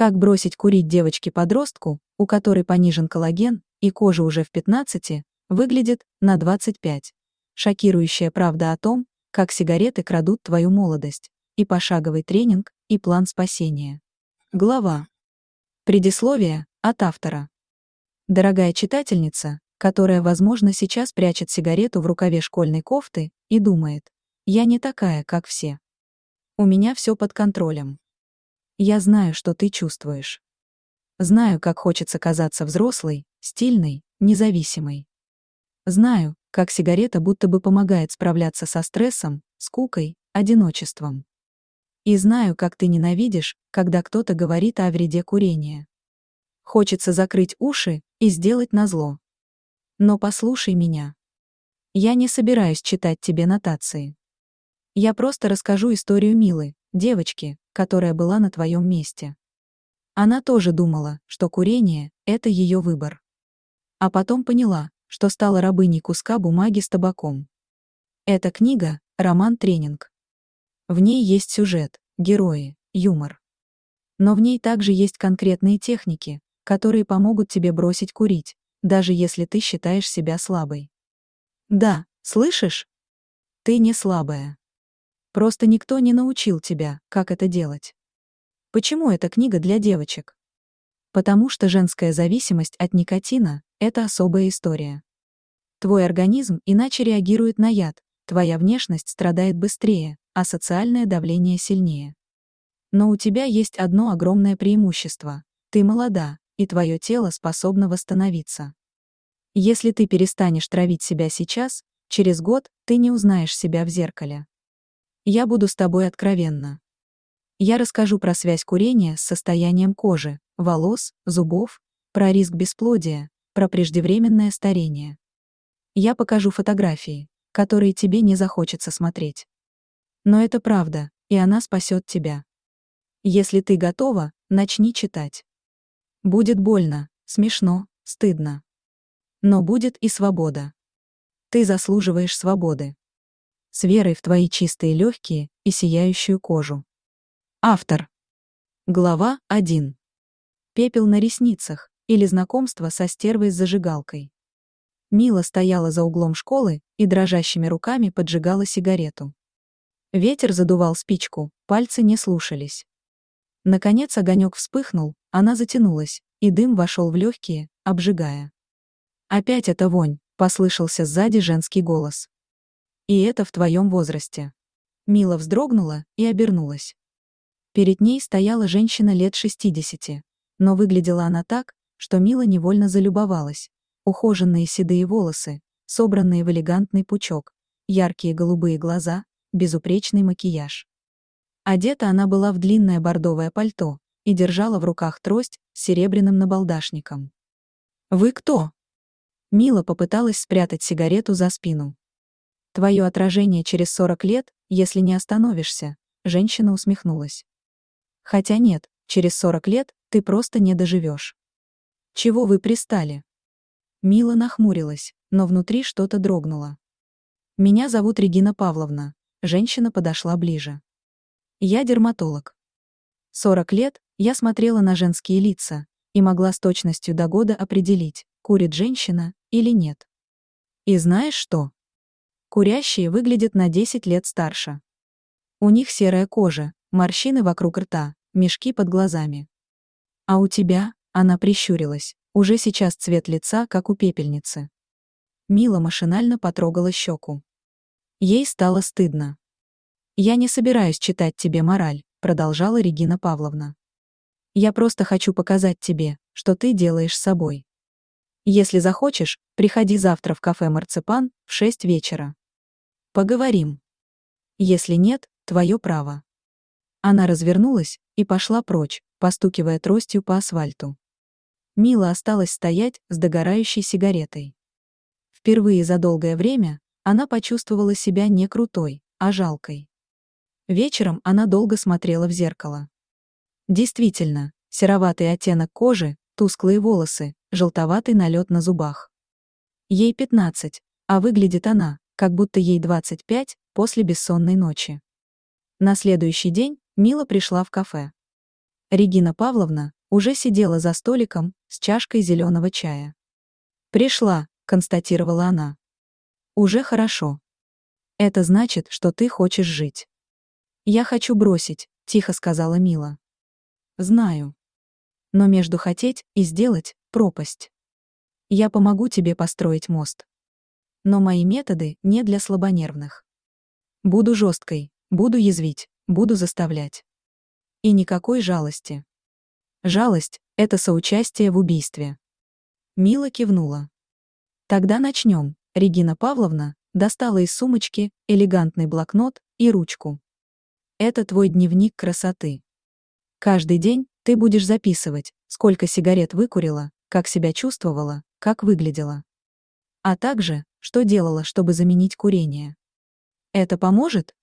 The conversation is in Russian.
Как бросить курить девочке-подростку, у которой понижен коллаген, и кожа уже в 15, выглядит на 25. Шокирующая правда о том, как сигареты крадут твою молодость, и пошаговый тренинг, и план спасения. Глава. Предисловие от автора. Дорогая читательница, которая, возможно, сейчас прячет сигарету в рукаве школьной кофты и думает: «Я не такая, как все. У меня все под контролем». Я знаю, что ты чувствуешь. Знаю, как хочется казаться взрослой, стильной, независимой. Знаю, как сигарета будто бы помогает справляться со стрессом, скукой, одиночеством. И знаю, как ты ненавидишь, когда кто-то говорит о вреде курения. Хочется закрыть уши и сделать назло. Но послушай меня. Я не собираюсь читать тебе нотации. Я просто расскажу историю Милы, девочки, которая была на твоем месте. Она тоже думала, что курение — это ее выбор. А потом поняла, что стала рабыней куска бумаги с табаком. Эта книга — роман-тренинг. В ней есть сюжет, герои, юмор. Но в ней также есть конкретные техники, которые помогут тебе бросить курить, даже если ты считаешь себя слабой. Да, слышишь? Ты не слабая. Просто никто не научил тебя, как это делать. Почему эта книга для девочек? Потому что женская зависимость от никотина — это особая история. Твой организм иначе реагирует на яд, твоя внешность страдает быстрее, а социальное давление сильнее. Но у тебя есть одно огромное преимущество — ты молода, и твое тело способно восстановиться. Если ты перестанешь травить себя сейчас, через год ты не узнаешь себя в зеркале. Я буду с тобой откровенна. Я расскажу про связь курения с состоянием кожи, волос, зубов, про риск бесплодия, про преждевременное старение. Я покажу фотографии, которые тебе не захочется смотреть. Но это правда, и она спасет тебя. Если ты готова, начни читать. Будет больно, смешно, стыдно. Но будет и свобода. Ты заслуживаешь свободы. С верой в твои чистые легкие и сияющую кожу. Автор. Глава 1. Пепел на ресницах или знакомство со стервой с зажигалкой. Мила стояла за углом школы и дрожащими руками поджигала сигарету. Ветер задувал спичку, пальцы не слушались. Наконец огонек вспыхнул, она затянулась, и дым вошел в легкие, обжигая. «Опять эта вонь», — послышался сзади женский голос. «И это в твоем возрасте». Мила вздрогнула и обернулась. Перед ней стояла женщина лет 60, но выглядела она так, что Мила невольно залюбовалась. Ухоженные седые волосы, собранные в элегантный пучок, яркие голубые глаза, безупречный макияж. Одета она была в длинное бордовое пальто и держала в руках трость с серебряным набалдашником. «Вы кто?» Мила попыталась спрятать сигарету за спину. «Твое отражение через 40 лет, если не остановишься», — женщина усмехнулась. «Хотя нет, через 40 лет ты просто не доживешь». «Чего вы пристали?» Мила нахмурилась, но внутри что-то дрогнуло. «Меня зовут Регина Павловна», — женщина подошла ближе. «Я дерматолог. 40 лет я смотрела на женские лица и могла с точностью до года определить, курит женщина или нет. И знаешь что? Курящие выглядят на 10 лет старше. У них серая кожа, морщины вокруг рта, мешки под глазами. А у тебя, она прищурилась, уже сейчас цвет лица, как у пепельницы». Мила машинально потрогала щеку. Ей стало стыдно. «Я не собираюсь читать тебе мораль», — продолжала Регина Павловна. «Я просто хочу показать тебе, что ты делаешь с собой. Если захочешь, приходи завтра в кафе «Марципан» в 6 вечера. Поговорим. Если нет, твое право». Она развернулась и пошла прочь, постукивая тростью по асфальту. Мила осталась стоять с догорающей сигаретой. Впервые за долгое время она почувствовала себя не крутой, а жалкой. Вечером она долго смотрела в зеркало. Действительно, сероватый оттенок кожи, тусклые волосы, желтоватый налет на зубах. Ей 15, а выглядит она, как будто ей 25 после бессонной ночи. На следующий день Мила пришла в кафе. Регина Павловна уже сидела за столиком с чашкой зеленого чая. «Пришла», — констатировала она. «Уже хорошо. Это значит, что ты хочешь жить». «Я хочу бросить», — тихо сказала Мила. «Знаю. Но между хотеть и сделать — пропасть. Я помогу тебе построить мост. Но мои методы не для слабонервных. Буду жесткой, буду язвить, буду заставлять. И никакой жалости. Жалость — это соучастие в убийстве». Мила кивнула. «Тогда начнем». Регина Павловна достала из сумочки элегантный блокнот и ручку. «Это твой дневник красоты. Каждый день ты будешь записывать, сколько сигарет выкурила, как себя чувствовала, как выглядела. А также, что делала, чтобы заменить курение. Это поможет?»